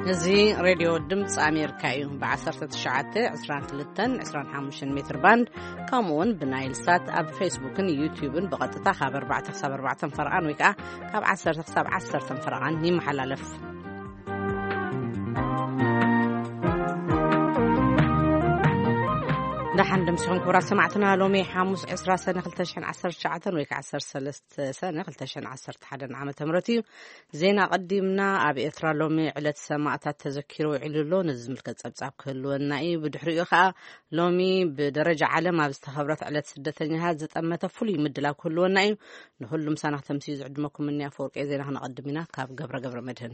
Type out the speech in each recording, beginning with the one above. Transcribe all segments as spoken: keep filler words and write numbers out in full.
زي راديو دمص أمريكا يوم بعشرة تشعات عشرين ثلاثين عشرين حمش متر باند كامون بنايل سات أب فيسبوك يوتيوب بقطة خبر بعد حساب أربعة فرقان ويكا كاب عشرة حساب عشرة فرقان نيم حلالف دحن دمسهم كورا سمعتنا لومي حاموس عسرة سنة خلتشن عسر شعتن ويك عسر سلست سنة خلتشن عسر تحدن عام تمرتي زينا قدمنا أبي إثرا لومي علة سماعتات تذكروا عللو نزم الكتاب كله النائي بدحريو خا لومي بدرجة عالم باستخبرت علة سدتني هذا أما تفولي مدلا كله النائي نهلم سنة تمسيز عدمكم مني أفورك إذا نحن قدمنا كاب قبر قبر مدهن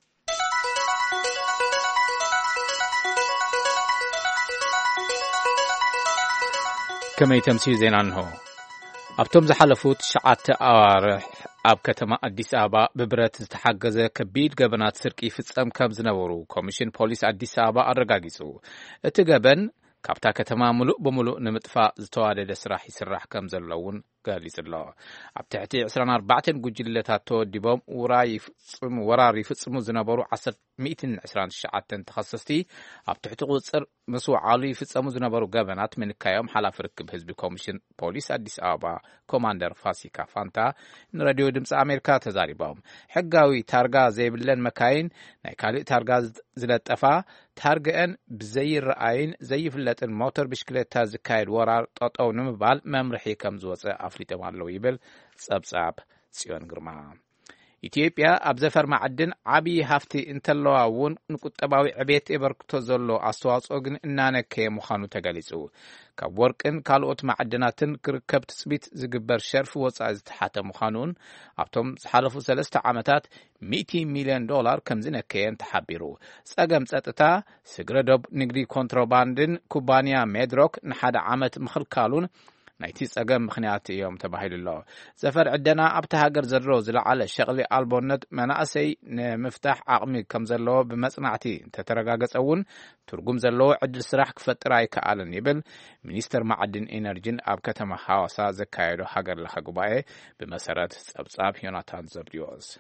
كما يتمسي زين عنه أبتم زحلفوت شعات أوارح أب كتما أديس أبا ببرت تحجز كبير جبنات سرقي في السام كابز نورو كوميشن بوليس أديس أبا الرجاجيسو اتجابن كابتا كتما ملؤ بملؤ نمتفا زتوالد سراح يسرح كم زلون قال الله أبتعتي عسرنا أربعة جوجلتاتو دبام وراي فصم وراري فصم زنبرو عصر مئتين عسران الشعات تخصصتي أبتعتي قصر مسوع عالي فصم زنبرو جبنات من كيوم حلف ركب حزب كوميشن بوليس أديس أبا كوماندر فاسيكا فانتا راديو دمص أمريكا تزاريبهم حقاوي تارجا زي بلن مكاين نايكالي تارجا زلطفا تارجن بزي الرأيين زي فلت الموتور بشكلتا زكايد ورار طاطو نمبال ممرحي كم زوص أفريقيا مالو يبل صبصاب سيون غرما إثيوبيا أبزفر معدن عبي هفتي انتلواون نقطباوي عبيت إبركتو زلو أستواصو غن إنانكي مخانو تغاليسو كاب ورقن كالوت معدناتن كركب تثبيت زقبر شرف وصع زتحاتة مخانون أبتم حالفو سلسة عامتات مئة مليون دولار كمزنكيين تحبيرو ساقم ساتتا سقردوب نقري كونتروباندن كوبانيا ميدروك نحاد عامت مخل كالون نايتي ساقم مخنيات يوم تباهيل الله زفر عدنا أبتهاجر زروز لعلى شغلي ألبونت مناسي مفتاح عقمي كمزلو بمصنعتي تترقاقص أون ترقم زلو عدل سراح كفتراي كآلن يبل منيستر معدن إنرجين أب كتما حواسا زكايدو حقر لحقوباي بمسارات سبصاب يوناتان زبريوز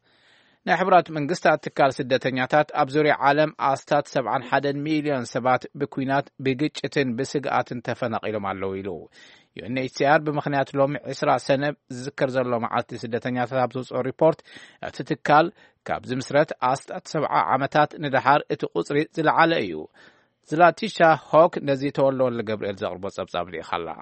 نحبرات من قصة تكال سدتنياتات أبزوري عالم آستات سبعان حدن مليون سبات بكوينات بقيتشتن بسقات تفنق إلو معلو إلو يو إتش آر بمخنيات لوم عسرة سنة ذكر زلو معات سدتنياتات أبزوز أو ريبورت تتكال كابز مسرت آستات سبعة عامتات ندحار اتو قصري زل على إيو زلاتيشا هوك نزي تولو لقبريل زغربو سبساب لي خلا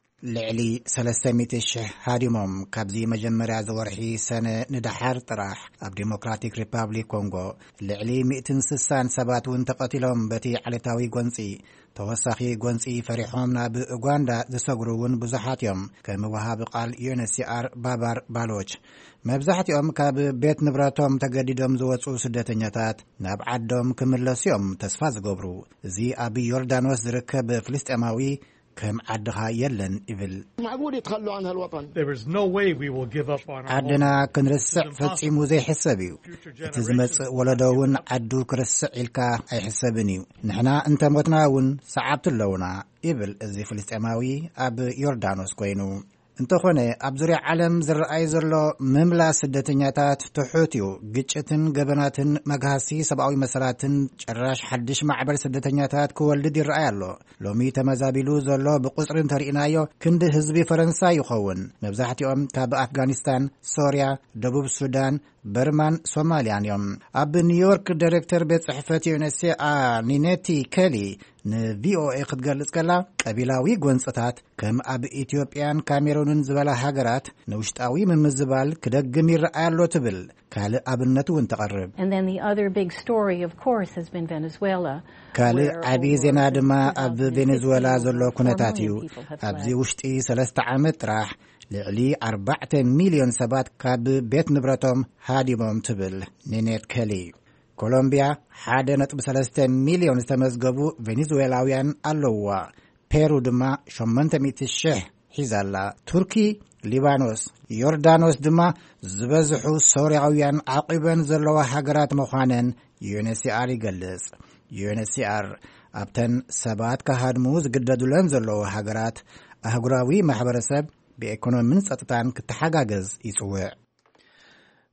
لعلي سلسمية الشح هادمهم كابزي مجمرة زورحي سنة ندحر طراح اب ديمقراطيك ريبابليك كونغو لعلي مئتين سسان سبات وانتقتلهم بتي علتاوي قنصي توسخي قنصي فريحهم ناب اوغندا زسقرون بزحات يوم كموهاب قال يونسي ار بابار بالوش مبزحت يوم كاب بيت نبراتهم تقديدهم زوصو سدتنياتات ناب عدهم كملسيوم تسفاز قبرو زي ابي يوردانوس زركب فلسطيماوي كم عدها يلن إبل معقول يتخلوا عن هالوطن. There is no way we will give up on our عدنا كنرسع فتعيمو زي حسابيو تزمت ولدون عدو كرسع إلكا أي حسابنيو نحنا انت موتناون سعبت اللونا إبل الزي فلسطيماوي أب يوردانوس كوينو انتو خونه أبزوري عالم زرعي زرلو مملا سدتنياتات تحوتيو قجتن قبناتن مقهاسي سبعوي مساراتن جراش حدش معبر سدتنياتات كوالد دي رأيالو لو ميتا مزابيلو زرلو بقصر ترئنايو كند هزبي فرنسا يخون مبزاحتي أم كاب أفغانستان سوريا دبوب السودان برمان سوماليان يوم أب نيويورك ديركتر بيت صحفتي يونسي آ نينيتي كالي نبي او اي قد قالت كلا قبيلاوي قوانصتات كم اب اثيوبيان كاميرونن زبالا هاجرات نوشتاوي من مزبال كدقم يرأيالو تبل كالي ابنتو انتقرب. And then the other big story of course has been Venezuela. كالي عبي زينا دما اب فنزويلا زلو كونتاتيو ابزي وشتي سلسة عامت راح لعلي أربعة مليون سبات كاب بيت نبرتهم هادمهم تبل نينيت كالي. كولومبيا حادة نطب سلسة مليون استمزقبو فنزويلاويان اللوا بيرو دما شمنت ميت الشه حزالا تركي ليبانوس يوردانوس دما زبزحو سورياويان عقبا زلوا حقرات مخانن يونسي آر يقلص يونسي آر أبتن سبات كهادموز قددولن زلوا حقرات أهقراوي محبرسب بإيكونومين ستتان كتحقاقز يسوع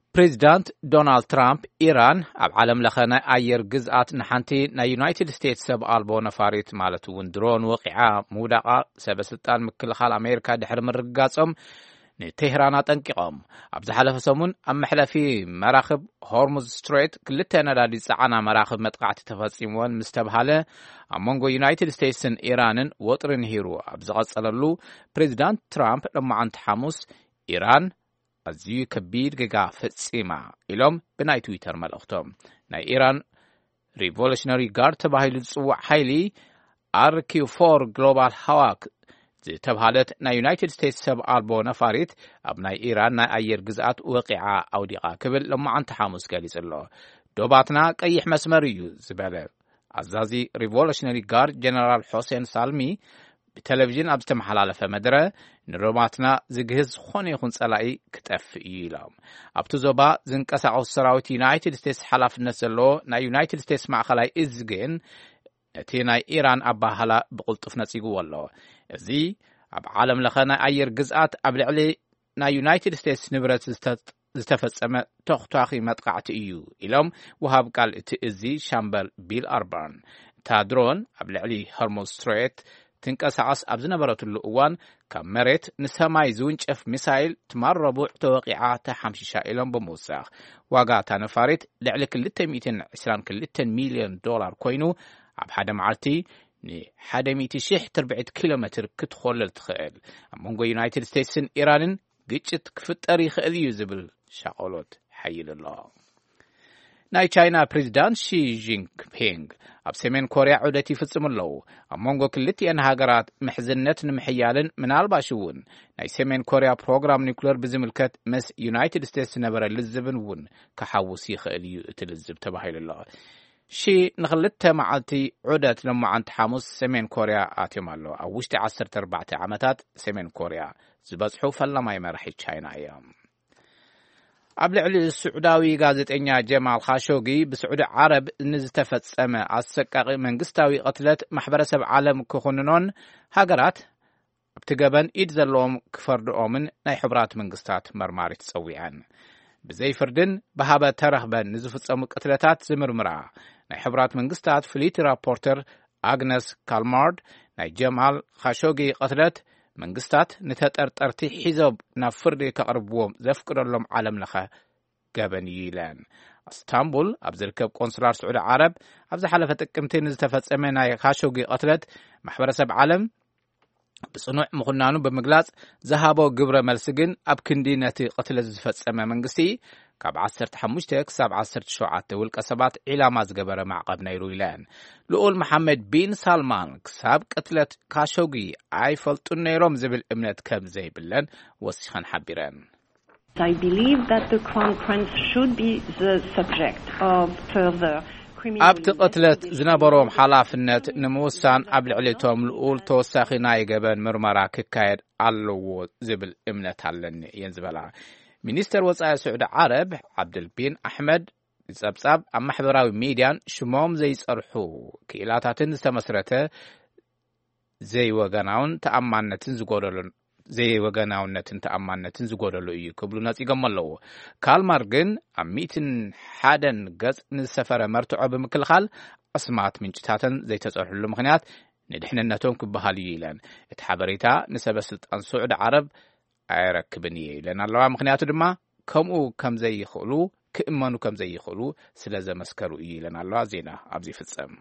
ፕሬዚዳንት ዶናልድ ትራምፕ ኢራን ኣብ ዓለም ለኸ ናይ ኣየር ግዝኣት ንሓንቲ ናይ ዩናይትድ ስቴትስ ሰብ ኣልቦ ነፋሪት ማለት እውን ድሮን ወቂዓ ምውዳቓ ሰበስልጣን ምክልኻል ኣሜሪካ ድሕሪ ምርጋጾም ንቴህራን አጠንቂቖም ኣብ ዝሓለፈ ሰሙን ኣብ መሕለፊ መራኽብ ሆርሙዝ ስትሬት ክልተ ነዳዲ ጸዓና መራኽብ መጥቃዕቲ ተፈጺሞን ምስ ተባሃለ ኣብ መንጎ ዩናይትድ ስቴትስን ኢራንን ወጥሪ ንሂሩ ኣብ ዝቐጸለሉ ፕሬዚዳንት ትራምፕ ለማዓንቲ ሐሙስ ኢራን ኣዝዩ ከቢድ ገጋ ፈጺማ ኢሎም ብናይ ትዊተር መልእኽቶም ናይ ኢራን ሪቮሉሽነሪ ጋርድ ተባሂሉ ዝጽዋዕ ሓይሊ አር ኪው ፎር ግሎባል ሃዋክ ዝተባሃለት ናይ ዩናይትድ ስቴትስ ሰብ ኣልቦ ነፋሪት ኣብ ናይ ኢራን ናይ ኣየር ግዝኣት ወቂዓ ኣውዲቓ ክብል ለማዓንቲ ሐሙስ ገሊጹ ኣሎ ዶባትና ቀይሕ መስመር እዩ ዝበለ ኣዛዚ ሪቮሉሽነሪ ጋርድ ጀነራል ሑሴን ሳልሚ ብቴሌቪዥን ኣብ ዝተመሓላለፈ መድረ ንሮባትና ዝግህዝ ዝኾነ ይኹን ጸላኢ ክጠፍእ እዩ ኢሎም ኣብቲ ዞባ ዝንቀሳቐሱ ሰራዊት ዩናይትድ ስቴትስ ሓላፍነት ዘለዎ ናይ ዩናይትድ ስቴትስ ማእኸላይ እዝ ግን እቲ ናይ ኢራን ኣባህላ ብቕልጡፍ ነጺግዎ ኣሎ እዚ ኣብ ዓለም ለኸ ናይ ኣየር ግዝኣት ኣብ ልዕሊ ናይ ዩናይትድ ስቴትስ ንብረት ዝተፈጸመ ተኽቷኺ መጥቃዕቲ እዩ ኢሎም ወሃብ ቃል እቲ እዚ ሻምበል ቢል ኣርባን እታ ድሮን ኣብ ልዕሊ ሆርሙዝ ስትሬት ትንቀሳቐስ ኣብ ዝነበረትሉ እዋን ካብ መሬት ንሰማይ ዝውንጨፍ ሚሳይል ትማል ረቡዕ ተወቂዓ ተሓምሺሻ ኢሎም ብምውሳኽ ዋጋ እታ ነፋሪት ልዕሊ ክልተ ሚእትን ዒስራን ክልተ ሚልዮን ዶላር ኮይኑ ኣብ ሓደ መዓልቲ ንሓደ ሚእቲ ሽሕ ትርብዒት ኪሎ ሜትር ክትኾልል ትኽእል ኣብ መንጎ ዩናይትድ ስቴትስን ኢራንን ግጭት ክፍጠር ይኽእል እዩ ዝብል ሻቆሎት ሓይል ኣሎ ናይ ቻይና ፕሬዚዳንት ሺ ጂንፒንግ ኣብ ሰሜን ኮርያ ዑደት ይፍጽሙ ኣለዉ ኣብ መንጎ ክልቲአን ሃገራት ምሕዝነት ንምሕያልን ምናልባሽ እውን ናይ ሰሜን ኮርያ ፕሮግራም ኒውክሌር ብዝምልከት ምስ ዩናይትድ ስቴትስ ዝነበረ ልዝብን እውን ክሓውስ ይኽእል እዩ እቲ ልዝብ ተባሂሉ ኣሎ ሺ ንኽልተ መዓልቲ ዑደት ለማዓንቲ ሐሙስ ሰሜን ኮርያ ኣትዮም ኣሎ ኣብ ውሽጢ ዓሰርተ ኣርባዕተ ዓመታት ሰሜን ኮርያ ዝበጽሑ ፈላማይ መራሒ ቻይና እዮም ኣብ ልዕሊ ስዑዳዊ ጋዜጠኛ ጀማል ካሾጊ ብስዑዲ ዓረብ ንዝተፈጸመ ኣሰቃቂ መንግስታዊ ቅትለት ማሕበረሰብ ዓለም ክኹንኖን ሃገራት ኣብቲ ገበን ኢድ ዘለዎም ክፈርድኦምን ናይ ሕብራት መንግስታት መርማሪት ጸዊዐን ብዘይ ፍርድን ብሃበ ተረኽበን ንዝፍጸሙ ቅትለታት ዝምርምራ ናይ ሕብራት መንግስታት ፍሊት ራፖርተር አግነስ ካልማርድ ናይ ጀማል ካሾጊ ቅትለት መንግስታት ንተጠርጠርቲ ሒዞም ናብ ፍርዲ ከቕርብዎም ዘፍቅደሎም ዓለም ለኸ ገበን እዩ ኢለን እስታንቡል ኣብ ዝርከብ ቆንስላር ስዑዲ ዓረብ ኣብ ዝሓለፈ ጥቅምቲ ንዝተፈጸመ ናይ ካሾጊ ቅትለት ማሕበረሰብ ዓለም ብጽኑዕ ምኹናኑ ብምግላጽ ዝሃቦ ግብረ መልሲ ግን ኣብ ክንዲ ነቲ ቅትለት ዝፈጸመ መንግስቲ ካብ ዓሰርተ ሓሙሽተ ክሳብ ዓሰርተ ሸውዓተ ውልቀ ሰባት ዒላማ ዝገበረ ማዕቐብ ነይሩ ኢለን ልኡል መሐመድ ቢን ሳልማን ክሳብ ቅትለት ካሾጊ ኣይፈልጡን ነይሮም ዝብል እምነት ከም ዘይብለን ወሲኸን ሓቢረን I believe that the Crown Prince should be the subject of further ኣብቲ ቅትለት ዝነበሮም ሓላፍነት ንምውሳን ኣብ ልዕሊቶም ልኡል ተወሳኺ ናይ ገበን ምርመራ ክካየድ ኣለዎ ዝብል እምነት ኣለኒ እየን ዝበላ ሚኒስተር ወጻኢ ስዑዲ ዓረብ ዓብድልቢን ኣሕመድ ዝጸብጻብ ኣብ ማሕበራዊ ሚድያን ሽሞም ዘይጸርሑ ክኢላታትን ዝተመስረተ ዘይወገናውን ተኣማንነትን ዝጎደሉን ዘይወገናውነትን ተኣማንነትን ዝጎደሉ እዩ ክብሉ ነጺጎም ኣለዎ ካልማር ግን ኣብ ሚእትን ሓደን ገጽ ንዝሰፈረ መርትዖ ብምክልኻል ኣስማት ምንጭታትን ዘይተጸርሑሉ ምኽንያት ንድሕንነቶም ክበሃል እዩ ኢለን እቲ ሓበሬታ ንሰበስልጣን ስዑዲ ዓረብ ኣይረክብን እየ ኢለን ኣለዋ ምኽንያቱ ድማ ከምኡ ከም ዘይኽእሉ ክእመኑ ከም ዘይኽእሉ ስለ ዘመስከሩ እዩ ኢለን ኣለዋ ዜና ኣብዚ ፍጸም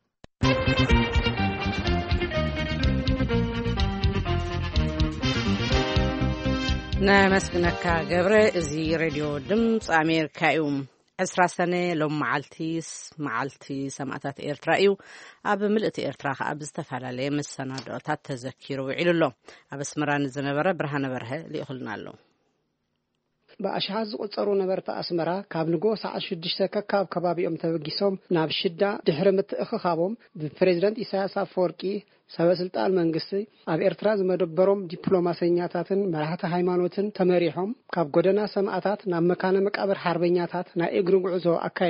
نمسكنك جبرة زي راديو دمص أمريكا يوم عسرة سنة لو معلتي معلتي سمعتات إيرترايو أب ملئت إيرتراخ أب استفعل عليه من السنة دوتات تذكير وعيلو له أب اسمران الزنبرة برهان برها ليخلنا له بأشهاز قصرو نبرت أسمرا كاب نجو ساعة شدشة كاب كبابي أم تبجيسهم ناب شدة دحرمت أخخابهم بالبريزيدنت إسحاق أفوركي سبسلطان መንግስቲ ኣብ ኤርትራ ዝመደበሮም ዲፕሎማስያታትን መራሕቲ ሃይማኖትን ተመሪሖም ካብ ጎደና ሰማዕታት ናብ መካነ መቃብር ሓርበኛታት ናይ እግሪ ጉዕዞ ኣካይዶም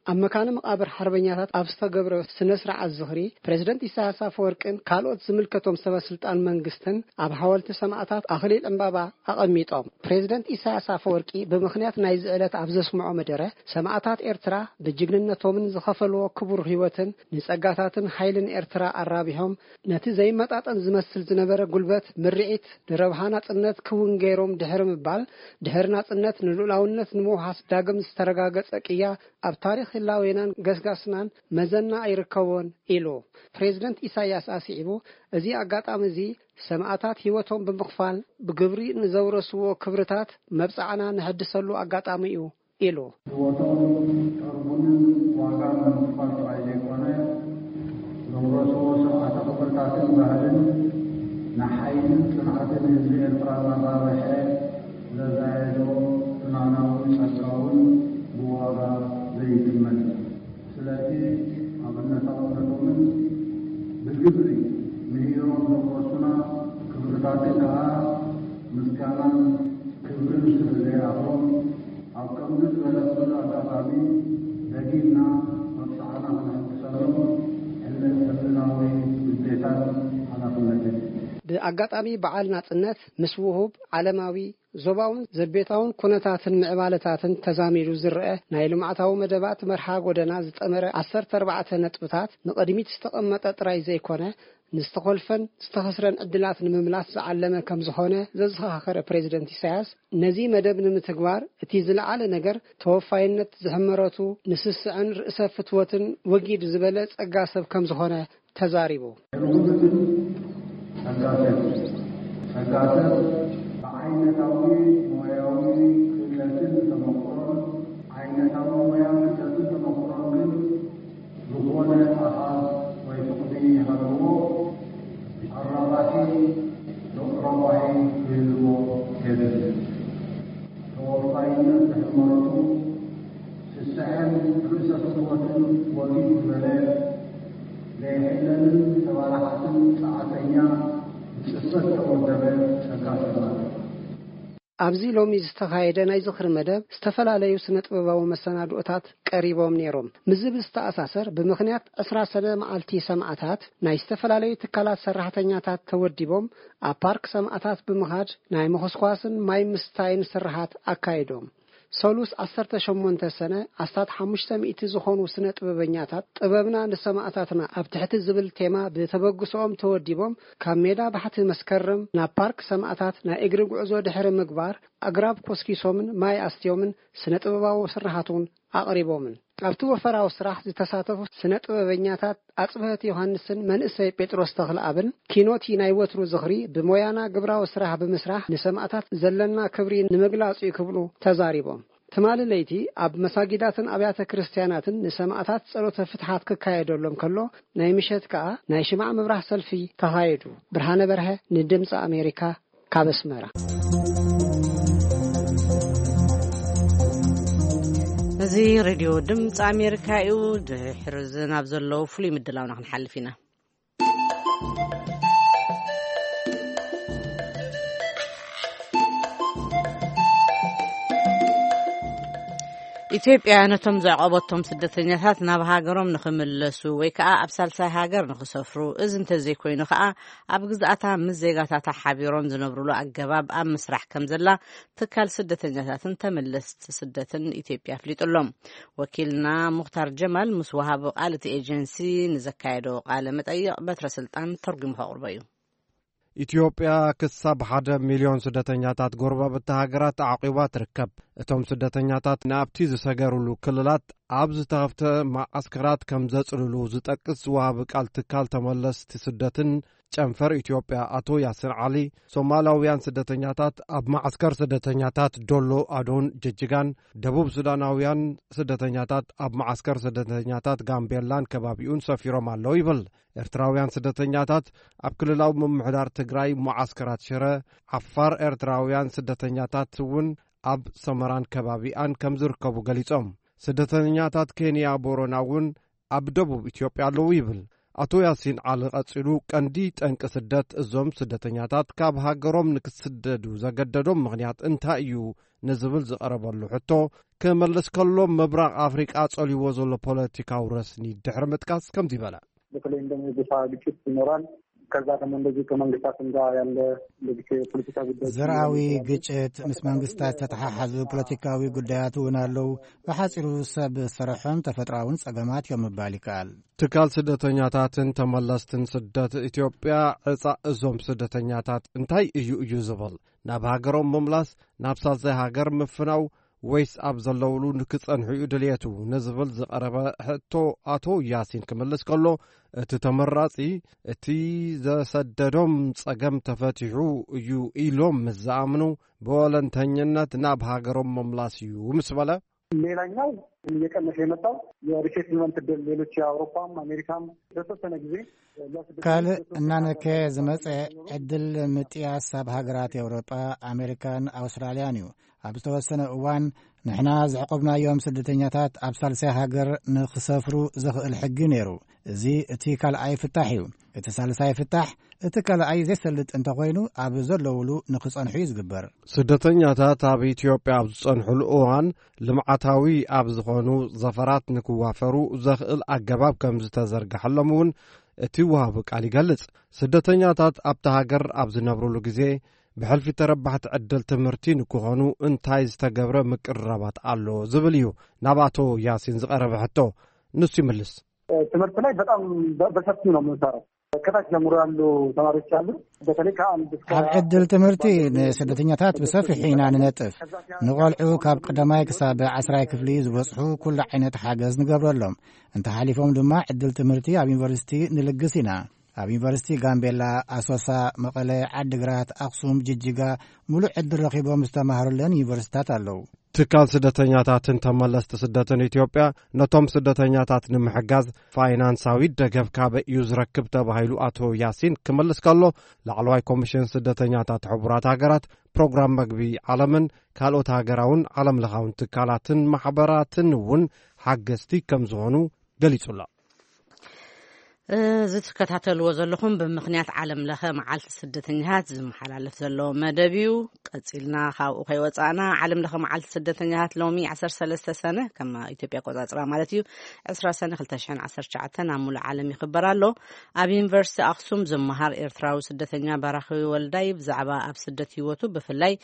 ኣብ መካነ መቃብር ሓርበኛታት ኣብ ዝተገብረ ስነ ስርዓት ዝኽሪ ፕሬዝደንት ኢሳያስ አፈወርቂን ካልኦት ዝምልከቶም ሰበስልጣን መንግስትን ኣብ ሓወልቲ ሰማዕታት ኣኽሊል ዕምባባ ኣቐሚጦም ፕሬዝደንት ኢሳያስ አፈወርቂ ብምኽንያት ናይ ዝዕለት ኣብ ዘስምዖ መደረ ሰማዕታት ኤርትራ ብጅግንነቶምን ዝኸፈልዎ ክቡር ህይወትን ንጸጋታትን ሓይልን ኤርትራ ኣራቢሖም ነቲ ዘይመጣጠን ዝመስል ዝነበረ ጉልበት ምርዒት ንረብሃና ጽነት ክውን ገይሮም ድሕሪ ምባል ድሕሪ ናጽነት ንሉላውነት ንምውሓስ ዳግም ዝተረጋገጸ ቅያ ኣብ ታሪኽ ህላዌናን ገስጋስናን መዘና ኣይርከቦን ኢሉ ፕሬዝደንት ኢሳያስ አሲዒቡ እዚ አጋጣሚ እዚ ሰማዕታት ህይወቶም ብምኽፋል ብግብሪ ንዘውረስዎ ክብርታት መብጻዕና ንሕድሰሉ አጋጣሚ እዩ ኢሉ ህይወቶም ተርቡንን ዋጋን ንምኽፋል ጥራይ ዘይኮነ ዘውረስዎ ሰማዕታ ክብርታትን ባህልን ንሓይልን ጽንዓትን ህዝቢ ኤርትራ እናራብሐ ዘዛየዶ ፍናናውን ጸጋውን ብዋጋ ዘይትመን ስለዚ ኣብነታውነቶምን ብግብሪ ምሂሮም ዘውረሱና ክብርታትን ከዓ ምስጋናን ክብርን ስለዘይኣኽሮም ኣብ ከምዚ ዝበለ ኩሉ ኣጋጣሚ ደጊምና መብጻዕና ክንሕድሰሎም ዕለት ሕልናዊ ግዴታን ሓላፍነትን ብኣጋጣሚ በዓል ናጽነት ምስ ውሁብ ዓለማዊ ዞባውን ዘቤታውን ኩነታትን ምዕባለታትን ተዛሚዱ ዝርአ ናይ ልምዓታዊ መደባት መርሃ ጎደና ዝጠመረ ዓሰርተ ኣርባዕተ ነጥብታት ንቕድሚት ዝተቐመጠ ጥራይ ዘይኮነ ንስተኸልፈን ዝተኸስረን ዕድላት ንምምላስ ዝዓለመ ከም ዝኾነ ዘዘኻኸረ ፕሬዝደንት ኢሳያስ ነዚ መደብ ንምትግባር እቲ ዝለዓለ ነገር ተወፋይነት ዝሕመረቱ ንስስዕን ርእሰ ፍትወትን ወጊድ ዝበለ ጸጋ ሰብ ከም ዝኾነ ተዛሪቡ ሰጋተት ሰጋተት በዓይነታዊ ሞያዊ ክእለትን ተመክሮን ዓይነታዊ ሞያ ክእለትን ተመክሮን ግን ዝኾነ ኣሃዝ ወይ ፍቕዲ ሃለዎ ኣራባሒ ረባሒ ክህልዎ የድል ተወፋይነት ዝሕመረቱ ስስዕን ርእሰ ፍትወትን ወጊድ ዝበለ ዘይሕለንን ተባላሓትን ጸዓተኛ ጽፈት ተወደበ ሰጋተት ኣብዚ ሎሚ ዝተኻየደ ናይ ዝኽሪ መደብ ዝተፈላለዩ ስነ ጥበባዊ መሰናድኦታት ቀሪቦም ነይሮም ምዝብል ዝተኣሳሰር ብምኽንያት ዕስራ ሰነ መዓልቲ ሰማዕታት ናይ ዝተፈላለዩ ትካላት ሰራሕተኛታት ተወዲቦም ኣብ ፓርክ ሰማዕታት ብምኻድ ናይ መኸስኳስን ማይ ምስታይን ስራሓት ኣካይዶም ሰሉስ ዓሰርተ ሸሞንተ ሰነ ዓሰርተ ሓሙሽተ ሚእቲ ዝኾኑ ስነ ጥበበኛታት ጥበብና ንሰማዕታትና ኣብ ትሕቲ ዝብል ቴማ ብተበግሶኦም ተወዲቦም ካብ ሜዳ ባሕቲ መስከረም ናብ ፓርክ ሰማዕታት ናይ እግሪ ጉዕዞ ድሕሪ ምግባር ኣግራብ ኮስኪሶምን ማይ ኣስትዮምን ስነ ጥበባዊ ስራሓቱን ኣቕሪቦምን ኣብቲ ወፈራዊ ስራሕ ዝተሳተፉ ስነ ጥበበኛታት ኣጽብህት ዮሐንስን መንእሰይ ጴጥሮስ ተኽልኣብን ኪኖቲ ናይ ወትሩ ዝኽሪ ብሞያና ግብራዊ ስራሕ ብምስራሕ ንሰማዕታት ዘለና ክብሪ ንምግላጽ ክብሉ ተዛሪቦም ትማሊ ለይቲ ኣብ መሳጊዳትን ኣብያተ ክርስቲያናትን ንሰማዕታት ጸሎተ ፍትሓት ክካየደሎም ከሎ ናይ ምሸት ከዓ ናይ ሽማዕ ምብራህ ሰልፊ ተኻየዱ ብርሃነ በርሀ ንድምፂ ኣሜሪካ ካብ ኣስመራ እዚ ሬድዮ ድምፂ ኣሜሪካ እዩ ድሕሪ ዝናብ ዘለዎ ፍሉይ ምድላውና ክንሓልፍ ኢና ኢትዮጵያ ነቶም ዘዕቆበቶም ስደተኛታት ናብ ሃገሮም ንኽምለሱ ወይ ከዓ ኣብ ሳልሳይ ሃገር ንኽሰፍሩ እዚ እንተዘይ ኮይኑ ከዓ ኣብ ግዝኣታ ምስ ዜጋታታ ሓቢሮም ዝነብሩሉ ኣገባብ ኣብ ምስራሕ ከም ዘላ ትካል ስደተኛታትን ተመለስቲ ስደትን ኢትዮጵያ ኣፍሊጡሎም ወኪልና ሙኽታር ጀማል ምስ ወሃቦ ቃል እቲ ኤጀንሲ ንዘካየዶ ቃለ መጠይቕ በትረ ስልጣን ተርጉሙ ከቕርቦ እዩ ኢትዮጵያ ክሳብ ሓደ ሚልዮን ስደተኛታት ጎረባብቲ ሃገራት ዓቂባ ትርከብ እቶም ስደተኛታት ናብቲ ዝሰገሩሉ ክልላት ኣብ ዝተኸፍተ ማዓስከራት ከም ዘጽልሉ ዝጠቅስ ወሃቢ ቃል ትካል ተመለስቲ ስደትን ጨንፈር ኢትዮጵያ አቶ ያስን ዓሊ ሶማላውያን ስደተኛታት ኣብ ማዓስከር ስደተኛታት ዶሎ አዶን ጅጅጋን ደቡብ ሱዳናውያን ስደተኛታት ኣብ ማዓስከር ስደተኛታት ጋምቤላን ከባቢኡን ሰፊሮም ኣለው ይብል ኤርትራውያን ስደተኛታት ኣብ ክልላዊ ምምሕዳር ትግራይ ማዓስከራት ሽረ ዓፋር ኤርትራውያን ስደተኛታት እውን ኣብ ሰመራን ከባቢኣን ከም ዝርከቡ ገሊጾም ስደተኛታት ኬንያ ቦረና እውን ኣብ ደቡብ ኢትዮጵያ ኣለው ይብል ኣቶ ያሲን ዓሊ ቀጺሉ ቀንዲ ጠንቂ ስደት እዞም ስደተኛታት ካብ ሃገሮም ንክስደዱ ዘገደዶም ምኽንያት እንታይ እዩ ንዝብል ዝቐረበሉ ሕቶ ክመልስ ከሎም ምብራቕ ኣፍሪቃ ጸልይዎ ዘሎ ፖለቲካዊ ረስኒ ድሕሪ ምጥቃስ ከምዚ ይበለ በተለይ እንደዚህ ግጭት ይኖራል ከዛ ደግሞ እንደዚህ ከመንግስታትም ጋር ያለ እንደዚህ ፖለቲካ ጉዳይ ዘራዊ ግጭት ምስ መንግስታት ተተሓሓዙ ፖለቲካዊ ጉዳያት ወናለው በሐፂሩ ሰብ ሰረሖም ተፈጥራውን ጸገማት የምባል ይካል ትካል ስደተኛታትን ተመለስትን ስደት ኢትዮጵያ ዕጻ እዞም ስደተኛታት እንታይ እዩ እዩ ዝብል ናብ ሃገሮም ምምላስ ናብ ሳልሳይ ሃገር ምፍናው ወይስ ኣብ ዘለውሉ ንክጸንሑ ድልየቱ ንዝብል ዝቐረበ ሕቶ ኣቶ ያሲን ክመልስ ከሎ እቲ ተመራጺ እቲ ዘሰደዶም ጸገም ተፈቲሑ እዩ ኢሎም ምስ ዝኣምኑ በወለንተኝነት ናብ ሃገሮም መምላስ እዩ ምስ በለ ሌላኛው እየቀነሰ የመጣው የሪሴትልመንት ዕድል ሌሎች የአውሮፓም አሜሪካም በተወሰነ ጊዜ ካልእ እናነከ ዝመጸ ዕድል ምጥያስ ኣብ ሃገራት ኤውሮጳ ኣሜሪካን ኣውስትራልያን እዩ ኣብ ዝተወሰነ እዋን ንሕና ዝዕቆብናዮም ስደተኛታት ኣብ ሳልሳይ ሃገር ንኽሰፍሩ ዘኽእል ሕጊ ነይሩ እዚ እቲ ካልኣይ ፍታሕ እዩ እቲ ሳልሳይ ፍታሕ እቲ ካልኣይ ዘይሰልጥ እንተኾይኑ ኣብ ዘለውሉ ንኽጸንሑ ዝግበር ስደተኛታት ኣብ ኢትዮጵያ ኣብ ዝጸንሑሉ እዋን ልምዓታዊ ኣብ ዝኾኑ ዘፈራት ንክዋፈሩ ዘኽእል ኣገባብ ከም ዝተዘርግሐሎም እውን እቲ ውሃብ ቃል ይገልጽ ስደተኛታት ኣብቲ ሃገር ኣብ ዝነብሩሉ ግዜ ብሕልፊ ተረባሕቲ ዕድል ትምህርቲ ንክኾኑ እንታይ ዝተገብረ ምቅርራባት ኣሎ ዝብል እዩ ናብ ኣቶ ያሲን ዝቐረበ ሕቶ ንሱ ይመልስ ትምህርት ላይ በጣም በሰፊው ነው የምንሰራው ከታች ጀምሮ ያሉ ተማሪዎች አሉ በተለይ ከአንድ እስከ ኣብ ዕድል ትምህርቲ ንስደተኛታት ብሰፊሕ ኢና ንነጥፍ ንቆልዑ ካብ ቀዳማይ ክሳብ ዓስራይ ክፍሊ ዝበጽሑ ኩሉ ዓይነት ሓገዝ ንገብረሎም እንተሓሊፎም ድማ ዕድል ትምህርቲ ኣብ ዩኒቨርሲቲ ንልግስ ኢና ኣብ ዩኒቨርሲቲ ጋምቤላ ኣሶሳ መቐለ ዓዲግራት ኣክሱም ጅጅጋ ሙሉእ ዕድል ረኺቦም ዝተማሃሩለን ዩኒቨርሲታት ኣለዉ ትካል ስደተኛታትን ተመለስቲ ስደትን ኢትዮጵያ ነቶም ስደተኛታት ንምሕጋዝ ፋይናንሳዊ ደገፍ ካብ እዩ ዝረክብ ተባሂሉ ኣቶ ያሲን ክመልስ ከሎ ላዕለዋይ ኮሚሽን ስደተኛታት ሕቡራት ሃገራት ፕሮግራም መግቢ ዓለምን ካልኦት ሃገራውን ዓለም ለኻውን ትካላትን ማሕበራትን እውን ሓገዝቲ ከም ዝኾኑ ገሊጹላ ዝትከታተልዎ ዘለኹም ብምኽንያት ዓለም ለኸ መዓልቲ ስደተኛታት ዝመሓላለፍ ዘለዎ መደብ እዩ ቀፂልና ካብኡ ከይወፃእና ዓለም ለኸ መዓልቲ ስደተኛታት ሎሚ ዓሰርተ ሰለስተ ሰነ ከም ኢትዮጵያ ቆፃፅራ ማለት እዩ ዕስራ ሰነ ክልተ ሽሕን ዓሰርተ ትሽዓተ ኣብ ሙሉእ ዓለም ይኽበር ኣሎ ኣብ ዩኒቨርሲቲ ኣክሱም ዝመሃር ኤርትራዊ ስደተኛ ባራኺ ወልዳይ ብዛዕባ ኣብ ስደት ህይወቱ ብፍላይ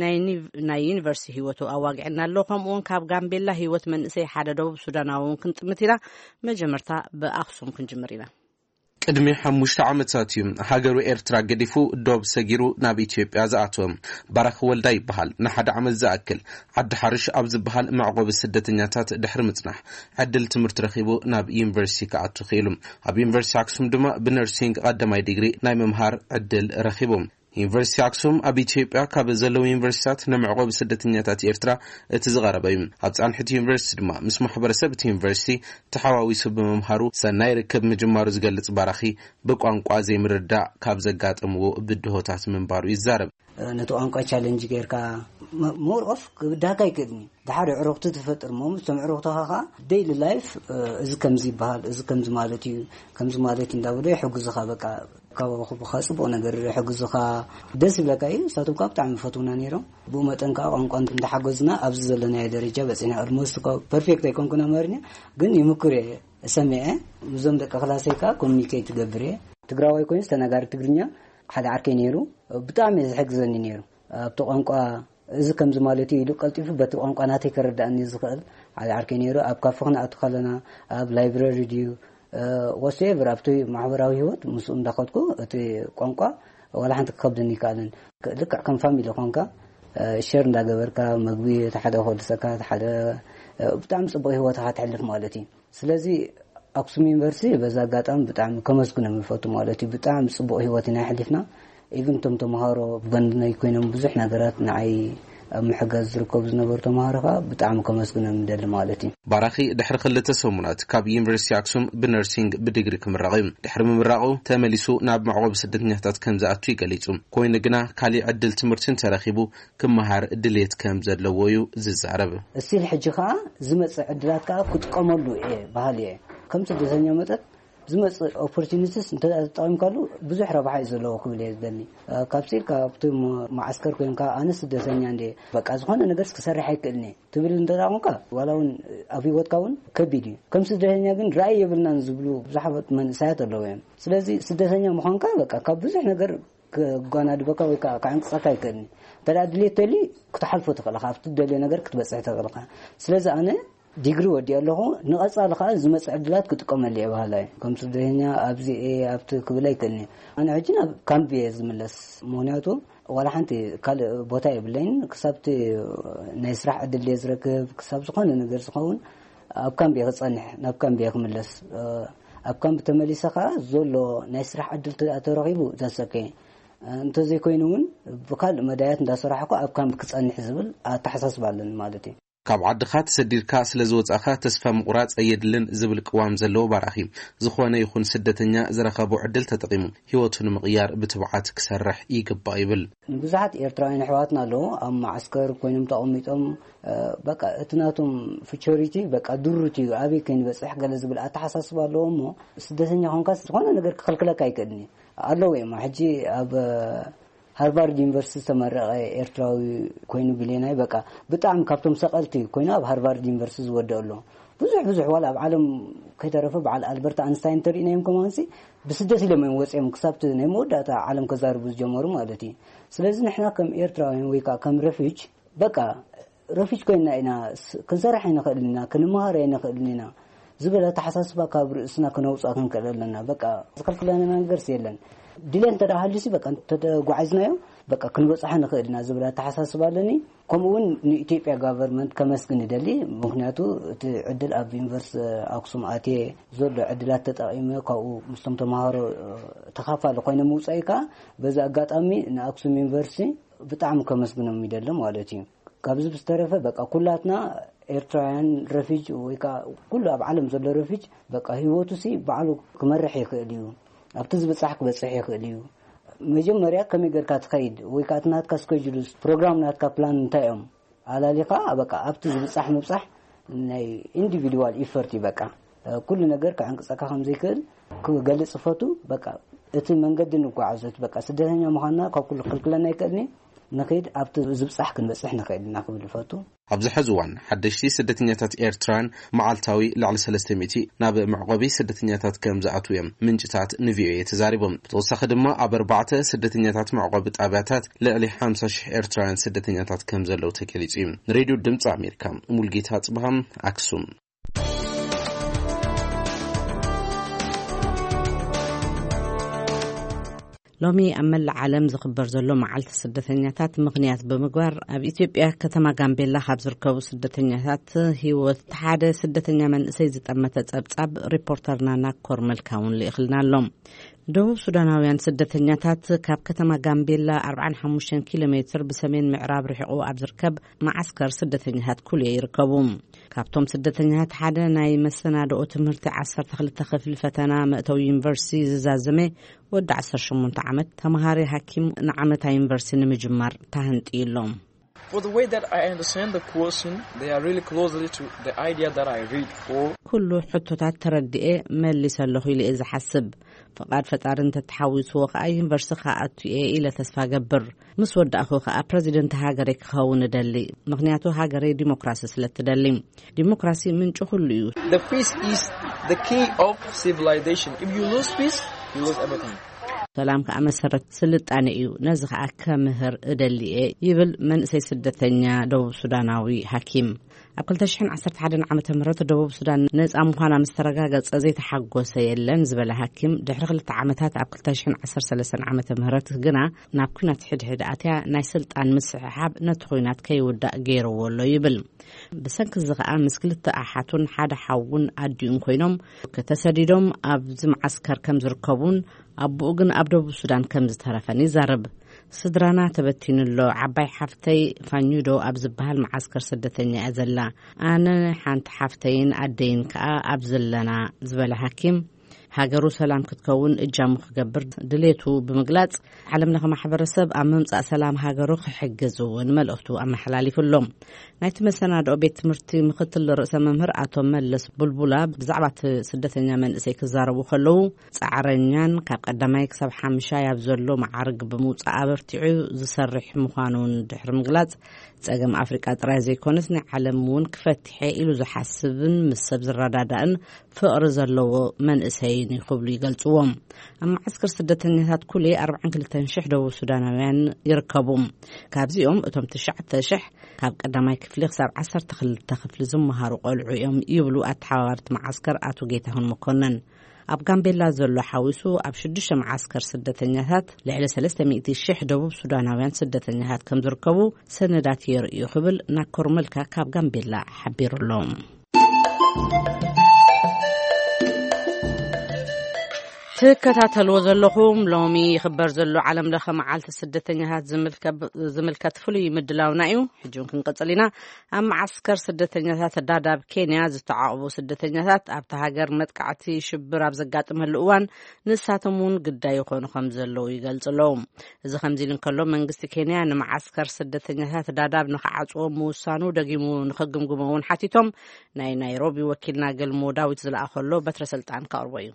ናይ ዩኒቨርሲቲ ህይወቱ ኣዋጊዕና ኣሎ ከምኡውን ካብ ጋምቤላ ህይወት መንእሰይ ሓደ ደቡብ ሱዳናዊ እውን ክንጥምት ኢና መጀመርታ ብኣክሱም ክንጅምር ኢና ቅድሚ ሓሙሽተ ዓመታት እዩ ሃገሩ ኤርትራ ገዲፉ ዶብ ሰጊሩ ናብ ኢትዮጵያ ዝኣተወም ባራኺ ወልዳይ ይበሃል ንሓደ ዓመት ዝኣክል ዓዲ ሓርሽ ኣብ ዝበሃል መዕቆቢ ስደተኛታት ድሕሪ ምጽናሕ ዕድል ትምህርቲ ረኺቡ ናብ ዩኒቨርሲቲ ከኣቱ ኺኢሉ ኣብ ዩኒቨርሲቲ ኣክሱም ድማ ብነርሲንግ ቀዳማይ ዲግሪ ናይ ምምሃር ዕድል ረኺቦም ዩኒቨርሲቲ ኣክሱም ኣብ ኢትዮጵያ ካብ ዘለዉ ዩኒቨርሲታት ንመዕቆቢ ስደተኛታት ኤርትራ እቲ ዝቐረበ እዩ ኣብ ጻንሒት ዩኒቨርሲቲ ድማ ምስ ማሕበረሰብ እቲ ዩኒቨርሲቲ ተሓዋዊሱ ብምምሃሩ ሰናይ ርክብ ምጅማሩ ዝገልጽ ባራኺ ብቋንቋ ዘይምርዳእ ካብ ዘጋጠምዎ ብድሆታት ምንባሩ ይዛረብ ነቲ ቋንቋ ቻሌንጅ ጌርካ ሞርኦፍ ክብዳካ ይክእልኒ ድሓደ ዕሩኽቲ ትፈጥር ሞ ምስቶም ዕሩኽትኻ ኸ ዴይሊ ላይፍ እዚ ከምዚ ይበሃል እዚ ከምዚ ማለት እዩ ከምዚ ማለት እንዳብሎ ይሕግዙኻ በቃ ካብኹ ጽቡቕ ነገር ይሕግዙኻ ደስ ይብለካ እዩ ንሳቶም ካብ ብጣዕሚ ፈትውና ነይሮም ብኡ መጠን ከዓ ቋንቋ እንዳሓገዝና ኣብዚ ዘለናዮ ደረጃ በፂና ኦልሞስት ፐርፌክት ኣይኮንኩን ኣማርኛ ግን ይምኩር እየ ሰሚዐ እዞም ደቂ ክላሰይ ከዓ ኮሚኒኬት ትገብር እየ ትግራዋይ ኮይኑ ተናጋሪ ትግርኛ ሓደ ዓርከይ ነይሩ ብጣዕሚ ዝሕግዘኒ ነይሩ ኣብቲ ቋንቋ እዚ ከምዚ ማለት እዩ ኢሉ ቀልጢፉ በቲ ቋንቋ ናተይ ከረዳእኒ ዝኽእል ሓደ ዓርከይ ነይሩ ኣብ ካፌ ክንኣቱ ከለና ኣብ ላይብረሪ ድዩ ወሴቨር ኣብቲ ማሕበራዊ ህይወት ምስኡ እንዳኸድኩ እቲ ቋንቋ ወላ ሓንቲ ክከብደኒ ይከኣልን ልክዕ ከም ፋሚሊ ኮንካ ሸር እንዳገበርካ መግቢ ሓደ ክወድሰካ ሓደ ብጣዕሚ ጽቡቕ ህይወትካ ትሕልፍ ማለት እዩ ስለዚ ኣክሱም ዩኒቨርሲቲ በዛ ኣጋጣሚ ብጣዕሚ ከመስግኖ ምፈቱ ማለት እዩ ብጣዕሚ ጽቡቕ ህይወት ኢና ሕሊፍና ኢቭን ቶም ተምሃሮ ብገንድናይ ኮይኖም ብዙሕ ነገራት ንዓይ ኣብ ምሕጋዝ ዝርከቡ ዝነበሩ ተምሃሮኻ ብጣዕሚ ከመስግኖ ምደሊ ማለት እዩ ባራኺ ድሕሪ ክልተ ሰሙናት ካብ ዩኒቨርሲቲ ኣክሱም ብነርሲንግ ብዲግሪ ክምረቕ እዩ ድሕሪ ምምራቑ ተመሊሱ ናብ መዕቆቢ ስደተኛታት ከም ዝኣቱ ይገሊጹ ኮይኑ ግና ካሊእ ዕድል ትምህርትን ተረኺቡ ክመሃር ድሌት ከም ዘለዎ እዩ ዝዛረብ እስቲል ሕጂ ከዓ ዝመፅእ ዕድላት ከዓ ክጥቀመሉ እየ ባህል እየ ከም ስደተኛ መጠጥ ዝመጽ ኦፖርቹኒቲስ እንተጣጣም ካሉ ብዙሕ ረባሕ ዘለዎ ክብል የዝደኒ ካብሲል ካብቶም ማዓስከር ኮይንካ ኣነ ስደተኛ እንደ በቃ ዝኾነ ነገር ክሰርሕ ኣይክእልኒ ትብል እንተጣምካ ዋላውን ኣብ ሂወትካ እውን ከቢድ እዩ ከም ስደተኛ ግን ራእይ የብልናን ዝብሉ ብዙሓት መንእሰያት ኣለዉ እዮም ስለዚ ስደተኛ ምዃንካ በቃ ካብ ብዙሕ ነገር ክጓናድበካ ወይ ከዓ ካንቅጻካ ኣይክእልኒ ተዳድልየተሊ ክትሓልፎ ትኽእልካ ኣብቲ ትደልዮ ነገር ክትበፅሕ ትኽእልካ ስለዚ ኣነ ዲግሪ ወዲ ኣለኹ ንቐጻሊ ከዓ ዝመጽእ ዕድላት ክጥቀመሉ እየ ባህላዊ ከም ስደተኛ ኣብዚ ኣብቲ ክብል ኣይክእልኒ ኣነ ሕጂ ናብ ካምፕ እየ ዝምለስ ምክንያቱ ዋላ ሓንቲ ካልእ ቦታ የብለይን ክሳብቲ ናይ ስራሕ ዕድል እየ ዝረክብ ክሳብ ዝኾነ ነገር ዝኸውን ኣብ ካምፕ እየ ክጸንሕ ናብ ካምፕ እየ ክምለስ ኣብ ካምፕ ተመሊሰ ከዓ ዘሎ ናይ ስራሕ ዕድል ተረኺቡ ዘሰከየ እንተዘይኮይኑ እውን ብካልእ መዳያት እንዳሰራሕኩ ኣብ ካምፕ ክጸንሕ ዝብል ኣተሓሳስባ ኣለኒ ማለት እዩ ካብ ዓድኻ ተሰዲድካ ስለ ዝወጻኻ ተስፋ ምቁራጽ የድልን ዝብል ቅዋም ዘለዎ ባራኺ ዝኾነ ይኹን ስደተኛ ዝረኸቦ ዕድል ተጠቂሙ ህይወቱ ንምቕያር ብትብዓት ክሰርሕ ይግባእ ይብል ብዙሓት ኤርትራውያን ኣሕዋትና ኣለዉ ኣብ ማዓስከር ኮይኖም ተቐሚጦም በቃ እቲ ናቶም ፊቸሪቲ በቃ ድሩት እዩ ኣበይ ከይንበፅሕ ገለ ዝብል ኣተሓሳስባ ኣለዎ እሞ ስደተኛ ኮንካ ዝኾነ ነገር ክኸልክለካ ኣይክእልኒ ኣለዉ እዮም ሕጂ ኣብ ሃርቫርድ ዩኒቨርሲቲ ተመረቀ ኤርትራዊ ኮይኑ ቢልዮናይ በቃ ብጣዕሚ ካብቶም ሰቀልቲ ኮይኑ ኣብ ሃርቫርድ ዩኒቨርሲቲ ዝወደእ ኣሎ ብዙሕ ብዙሕ ዋላ ኣብ ዓለም ከይተረፈ በዓል ኣልበርት አንስታይን ተሪእናዮም ከማንሲ ብስደት ኢሎም እዮም ወፂኦም ክሳብቲ ናይ መወዳእታ ዓለም ከዛርቡ ዝጀመሩ ማለት እዩ ስለዚ ንሕና ከም ኤርትራውያን ወይ ከዓ ከም ረፊጅ በቃ ረፊጅ ኮይና ኢና ክንሰርሕ ኣይንኽእል ኢና ክንመሃር ኣይንኽእል ኢና ዝብል ኣተሓሳስባ ካብ ርእስና ክነውፃእ ክንክእል ኣለና በቃ ዝከልክለና ነገር የለን ድለን ተዳሃልሲ በቃ ተጓዓዝናዮ በቃ ክንበፅሕ ንኽእልና ዝብል ኣተሓሳስባ ኣለኒ ከምኡውን ንኢትዮጵያ ጋቨርንመንት ከመስግን ይደሊ ምክንያቱ እቲ ዕድል ኣብ ዩኒቨርሲቲ ኣክሱም ኣትየ ዘሎ ዕድላት ተጠቒመ ካብኡ ምስቶም ተምሃሮ ተኻፋሊ ኮይነ ምውፃኢካ በዚ ኣጋጣሚ ንኣክሱም ዩኒቨርሲቲ ብጣዕሚ ከመስግኖም ይደሊ ማለት እዩ ካብዚ ብዝተረፈ በቃ ኩላትና ኤርትራውያን ረፊጅ ወይ ከዓ ኩሉ ኣብ ዓለም ዘሎ ረፊጅ በቃ ህይወቱ ሲ ባዕሉ ክመርሕ ይኽእል እዩ ኣብቲ ዝበፅሕ ክበፅሕ ይኽእል እዩ መጀመርያ ከመይ ጌርካ ትኸይድ ወይ ከዓ ናትካ ስኬጁልስ ፕሮግራም ናትካ ፕላን እንታይ እዮም ኣላሊኻ በቃ ኣብቲ ዝበፅሕ ምብፃሕ ናይ ኢንዲቪድዋል ኢፈርት እዩ በቃ ኩሉ ነገር ከዓንቅፀካ ከምዘይክእል ክገልፅ ፈቱ በቃ እቲ መንገዲ ንጓዓዘት በቃ ስደተኛ ምዃንና ካብ ኩሉ ክልክለና ኣይክእልኒ ንኸይድ ኣብቲ ዝበፅሕ ክንበፅሕ ንኽእል ኢና ክብል ፈቱ ኣብዚ ሕዚ እዋን ሓደሽቲ ስደተኛታት ኤርትራን መዓልታዊ ልዕሊ ሰለስተ ሚእቲ ናብ መዕቆቢ ስደተኛታት ከም ዝኣትዉ እዮም ምንጭታት ንቪኦኤ ተዛሪቦም ብተወሳኺ ድማ ኣብ ኣርባዕተ ስደተኛታት መዕቆቢ ጣብያታት ልዕሊ ሓምሳ ሽሕ ኤርትራውያን ስደተኛታት ከም ዘለዉ ተገሊጹ እዩ ንሬድዮ ድምፂ ኣሜሪካ ሙልጌታ ጽብሃም ኣክሱም ሎሚ ኣብ መላእ ዓለም ዝኽበር ዘሎ መዓልቲ ስደተኛታት ምኽንያት ብምግባር ኣብ ኢትዮጵያ ከተማ ጋምቤላ ካብ ዝርከቡ ስደተኛታት ህይወት ሓደ ስደተኛ መንእሰይ ዝጠመተ ጸብጻብ ሪፖርተርና ናኮር መልካውን ልእኽልና ኣሎም ደቡብ ሱዳናውያን ስደተኛታት ካብ ከተማ ጋምቤላ ኣርባዕን ሓሙሽተን ኪሎ ሜትር ብሰሜን ምዕራብ ርሒቑ ኣብ ዝርከብ ማዓስከር ስደተኛታት ኩልየ ይርከቡ ካብቶም ስደተኛታት ሓደ ናይ መሰናድኦ ትምህርቲ ዓሰርተ ክልተ ክፍሊ ፈተና መእተዊ ዩኒቨርሲቲ ዝዛዘመ ወዲ ዓሰርተ ሸሞንተ ዓመት ተምሃሪ ሃኪም ንዓመታ ዩኒቨርሲቲ ንምጅማር ተሃንጢሎም For the way that I understand the question, they are really closely to the idea that I read for. كل حتوታት ተረዲኤ መልስ ኣለኹ ኢለ ዝሓስብ ፍቃድ ፈጣሪ እንተተሓዊስዎ ከዓ ዩኒቨርሲቲ ከኣትየ ኢለ ተስፋ ገብር ምስ ወዳእኹ ከዓ ፕሬዚደንት ሃገሬ ክኸውን ደሊ ምክንያቱ ሃገሬ ዲሞክራሲ ስለትደሊ ዲሞክራሲ ምንጭ ሁሉ እዩ The peace is the key of civilization. If you lose peace, you lose everything. ሰላም ከዓ መሰረት ስልጣነ እዩ ነዚ ከዓ ከምህር እደሊኤ ይብል መንእሰይ ስደተኛ ደቡብ ሱዳናዊ ሃኪም ኣብ ክልተ ሽሕን ዓሰርተ ሓደን ዓመተ ምህረት ደቡብ ሱዳን ነፃ ምዃና ምስ ተረጋገፀ ዘይተሓጎሰ የለን ዝበለ ሃኪም ድሕሪ ክልተ ዓመታት ኣብ ክልተ ሽሕን ዓሰርተ ሰለስተን ዓመተ ምህረት ግና ናብ ኩናት ሕድሕድ ኣትያ ናይ ስልጣን ምስሕሓብ ነቲ ኩናት ከይውዳእ ገይርዎ ኣሎ ይብል ብሰንኪ እዚ ከዓ ምስ ክልተ ኣሓቱን ሓደ ሓውን ኣዲኡን ኮይኖም ከተሰዲዶም ኣብ ዝመዓስከር ከም ዝርከቡን ኣቦኡ ግን ኣብ ደቡብ ሱዳን ከም ዝተረፈን ይዛረብ ስድራና ተበቲንሎ ዓባይ ሓፍተይ ፋኙዶ ኣብ ዝበሃል ማዓስከር ስደተኛ እያ ዘላ ኣነ ሓንቲ ሓፍተይን ኣደይን ከዓ ኣብ ዘለና ዝበለ ሃኪም ሃገሩ ሰላም ክትከውን እጃሙ ክገብር ድሌቱ ብምግላጽ ዓለም ለኸ ማሕበረሰብ ኣብ ምምጻእ ሰላም ሃገሩ ክሕግዝውን መልእኽቱ ኣመሓላሊፉሎም ናይቲ መሰናድኦ ቤት ትምህርቲ ምክትል ርእሰ መምህር ኣቶ መለስ ቡልቡላ ብዛዕባ ስደተኛ መንእሰይ ክዛረቡ ከለዉ ጻዕረኛን ካብ ቀዳማይ ክሳብ ሓምሻይ ኣብ ዘሎ ማዓርግ ብምውጻእ ኣበርቲዑ ዝሰርሕ ምዃኑን ድሕሪ ምግላጽ ጸገም ኣፍሪቃ ጥራይ ዘይኮነስ ናይ ዓለም እውን ክፈትሐ ኢሉ ዝሓስብን ምስ ሰብ ዝረዳዳእን ፍቕሪ ዘለዎ መንእሰይን ይኽብሉ ይገልጽዎም ኣብ ማዓስከር ስደተኛታት ኩሌ ኣርባዓ ወክልተ ሽሕ ደቡብ ሱዳናውያን ይርከቡ ካብዚኦም እቶም ትሽዓተ ሽሕ ካብ ቀዳማይ ክፍሊ ክሳብ ዓሰርተ ክልተ ክፍሊ ዝመሃሩ ቆልዑ እዮም ይብሉ ኣተሓባባርቲ ማዓስከር ኣቶ ጌታሁን መኮነን ኣብ ጋምቤላ ዘሎ ሓዊሱ ኣብ ሽዱሽተ ማዓስከር ስደተኛታት ልዕሊ ሰለስተ ሚእቲ ሽሕ ደቡብ ሱዳናውያን ስደተኛታት ከም ዝርከቡ ሰነዳት የርእዩ ክብል ናኮር መልካ ካብ ጋምቤላ ሓቢሩሎም ትከታተልዎ ዘለኹም ሎሚ ይኽበር ዘሎ ዓለም ለኸ መዓልቲ ስደተኛታት ዝምልከት ፍሉይ ምድላውና እዩ ሕጂ ክንቀጽል ኢና ኣብ ማዓስከር ስደተኛታት ዳዳብ ኬንያ ዝተዓቕቡ ስደተኛታት ኣብቲ ሃገር መጥቃዕቲ ሽብር ኣብ ዘጋጥመሉ እዋን ንሳቶም እውን ግዳይ ይኾኑ ከም ዘለዉ ይገልጽሎም እዚ ከምዚ ኢሉ እንከሎ መንግስቲ ኬንያ ንማዓስከር ስደተኛታት ዳዳብ ንኽዓጽዎ ምውሳኑ ደጊሙ ንኽግምግሞ እውን ሓቲቶም ናይ ናይሮቢ ወኪልና ገልሞ ዳዊት ዝለኣኸሎ በትረ ስልጣን ከቕርቦ እዩ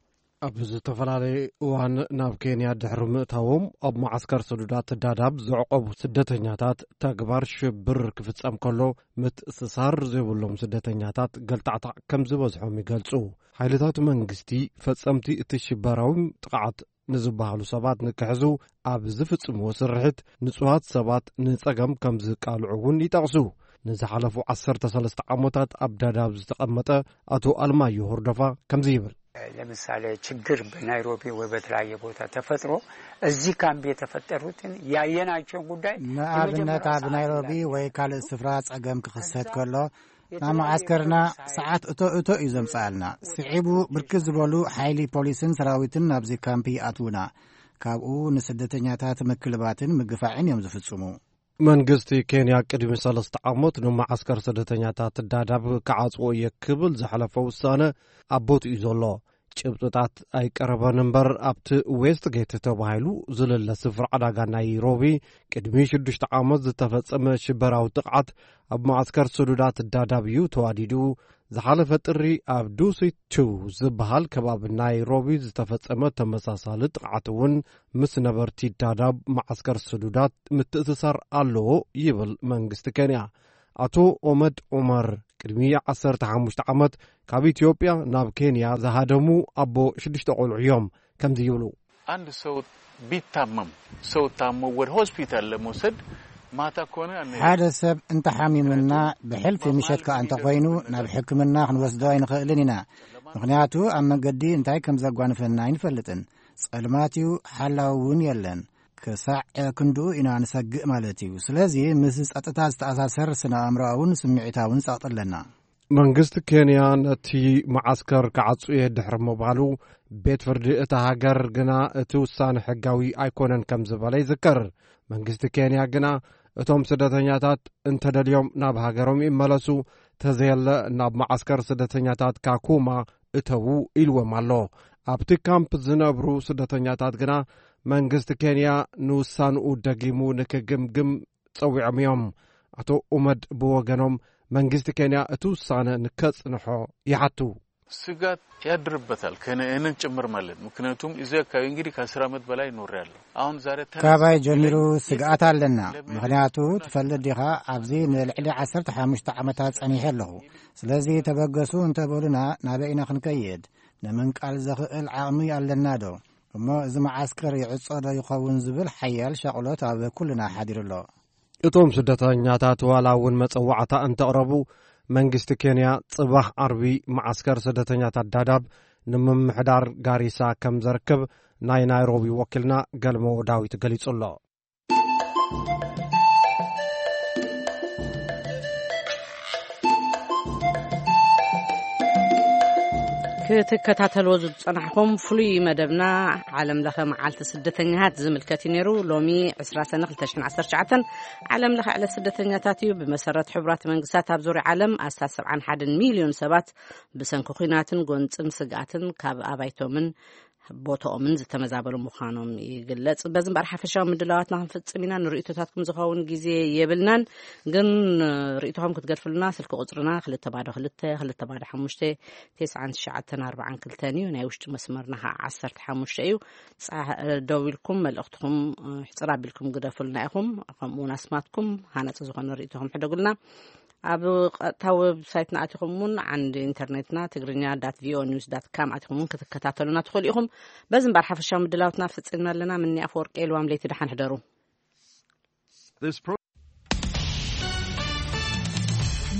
ኣብ ዝተፈላለዩ እዋን ናብ ኬንያ ድሕሪ ምእታዎም ኣብ ማዓስከር ሰዱዳት ዳዳብ ዝዕቆቡ ስደተኛታት ተግባር ሽብር ክፍጸም ከሎ ምትእስሳር ዘይብሎም ስደተኛታት ገልጣዕታዕ ከም ዝበዝሖም ይገልጹ ሓይልታት መንግስቲ ፈጸምቲ እቲ ሽበራዊ ጥቃዓት ንዝበሃሉ ሰባት ንክሕዙ ኣብ ዝፍጽምዎ ስርሒት ንጹሃት ሰባት ንጸገም ከም ዝቃልዑ እውን ይጠቕሱ ንዝሓለፉ ዓሰርተ ሰለስተ ዓመታት ኣብ ዳዳብ ዝተቐመጠ አቶ አልማዮ ሆርዶፋ ከምዚ ይብል ለምሳሌ ችግር በናይሮቢ ወይ በተለያየ ቦታ ተፈጥሮ እዚህ ካምፕ የተፈጠሩትን ያየናቸው ጉዳይ ንኣብነት ኣብ ናይሮቢ ወይ ካልእ ስፍራ ጸገም ክኽሰት ከሎ ናብ ማዓስከርና ሰዓት እቶ እቶ እዩ ዘምጽኣልና ስዒቡ ብርክት ዝበሉ ሓይሊ ፖሊስን ሰራዊትን ናብዚ ካምፕ ኣትውና ካብኡ ንስደተኛታት ምክልባትን ምግፋዕን እዮም ዝፍጽሙ መንግስቲ ኬንያ ቅድሚ ሰለስተ ዓመት ንማዓስከር ስደተኛታት ዳዳብ ክዓጽዎ የክብል ዝሓለፈ ውሳነ ኣቦት እዩ ዘሎ ጭብጥታት ኣይቀረበን እምበር ኣብቲ ዌስት ጌት ተባሂሉ ዝለለ ስፍራ ዕዳጋ ናይሮቢ ቅድሚ ሽዱሽተ ዓመት ዝተፈጸመ ሽበራዊ ጥቕዓት ኣብ ማዓስከር ሰዱዳት ዳዳብ እዩ ተዋዲዱ ዝሓለፈ ጥሪ ኣብ ዱሲት ቱ ዝበሃል ከባቢ ናይሮቢ ዝተፈጸመ ተመሳሳሊ ጥቕዓት እውን ምስ ነበርቲ ዳዳብ ማዓስከር ሰዱዳት ምትእስሳር ኣለዎ ይብል መንግስቲ ኬንያ አቶ ኦመድ ዑመር ቅድሚ ዓሰርተ ሓሙሽተ ዓመት ካብ ኢትዮጵያ ናብ ኬንያ ዝሃደሙ ኣቦ ሽዱሽተ ቆልዑ እዮም ከምዚ ይብሉ አንድ ሰው ቢታመም ሰው ታሞ ወደ ሆስፒታል ለመውሰድ ማታ ኮነ ሓደ ሰብ እንተሓሚምና ብሕልፊ ምሸት ከ እንተ ኮይኑ ናብ ሕክምና ክንወስዶ ኣይንኽእልን ኢና ምክንያቱ ኣብ መንገዲ እንታይ ከም ዘጓንፈና ኣይንፈልጥን ጸልማትዩ ሓላው እውን የለን ክሳዕ ክንድኡ ኢና ንሰግእ ማለት እዩ ስለዚ ምስ ጸጥታ ዝተኣሳሰር ስነ ኣእምሮውን ስምዒታውን ጸቕጥለና መንግስቲ ኬንያ ነቲ ማዓስከር ክዓጽዮ ድሕሪ ምባሉ ቤት ፍርዲ እታ ሃገር ግና እቲ ውሳነ ሕጋዊ ኣይኮነን ከም ዝበለ ይዝከር መንግስቲ ኬንያ ግና እቶም ስደተኛታት እንተደልዮም ናብ ሃገሮም ይመለሱ ተዘየለ ናብ ማዓስከር ስደተኛታት ካኩማ እተዉ ኢልዎም ኣሎ ኣብቲ ካምፕ ዝነብሩ ስደተኛታት ግና መንግስቲ ኬንያ ንውሳንኡ ደጊሙ ንክግምግም ጸዊዖም እዮም አቶ ኡመድ ብወገኖም መንግስቲ ኬንያ እቲ ውሳነ ንከጽንሖ ይሓቱ ስጋት ያድርበታል ከነእንን ጭምር ማለት ምክንያቱም እዚ አካባቢ እንግዲህ ከአስር ዓመት በላይ ኖርያለሁ አሁን ዛሬ ከባይ ጀሚሩ ስጋት አለና ምክንያቱ ትፈልጥ ዲኻ ኣብዚ ንልዕሊ ዓሰርተ ሓሙሽተ ዓመታት ጸኒሐ ኣለሁ ስለዚ ተበገሱ እንተበሉና ናበይና ክንከይድ ንምንቃል ዘኽእል ዓቕሚ ኣለና ዶ እሞ እዚ ማዓስከር ይዕጾ ዶ ይኸውን ዝብል ሓያል ሸቕሎት ኣብ ኩልና ሓዲሩሎ እቶም ስደተኛታት ዋላ እውን መጸዋዕታ እንተቕረቡ መንግስቲ ኬንያ ጽባሕ ዓርቢ ማዓስከር ስደተኛታት ዳዳብ ንምምሕዳር ጋሪሳ ከም ዘርክብ ናይ ናይሮቢ ወኪልና ገልሞ ዳዊት ገሊጹሎ ክትከታተልዎ ዝጸናሕኩም ፍሉይ መደብና ዓለም ለኸ መዓልቲ ስደተኛታት ዝምልከት ነይሩ ሎሚ عشرين ሰነ ألفين وعشرة وتسعة ዓለም ለኸ ዕለት ስደተኛታት እዩ ብመሰረት ሕቡራት መንግስታት ኣብ ዙርያ ዓለም ኣስታት سبعة وواحد ሚሊዮን ሰባት ብሰንኪ ኩናትን ጎንፅን ስጋትን ካብ ኣባይቶምን ቦታኦምን ዝተመዛበሉ ምዃኖም ይግለጽ በዝም ባር ሓፈሻው ምድላዋትና ክንፍጽም ኢና ንርእይቶታትኩም ዝኸውን ግዜ የብልናን ግን ርእይቶኩም ክትገድፍሉና ስልክ ቁጽርና ክልተ ባዶ ክልተ ክልተ ባዶ ሓሙሽተ تسعة تسعة أربعة ክልተ እዩ ናይ ውሽጢ መስመርና عشرة ሓሙሽተ እዩ ደውልኩም መልእኽትኩም ሕጽራ ቢልኩም ግደፍሉና ኢኹም ከምኡውን ኣስማትኩም ሃነጽ ዝኾነ ርእይቶኩም ሕደጉልና ኣብ ቀጥታ ዌብሳይትና ኣትኹምን عند ኢንተርኔትና ትግርኛ ዳት ቪ ኦ ኒውስ ዳት ካም ኣትኹምን ክትከታተሉና ትኽእሉ ኢኹም በዝም ባር ሓፈሻው ምድላውትና ፍጽምና ኣለና ምን ኣፈወርቂ ኤልዋም ለይቲ ደሓን ሕደሩ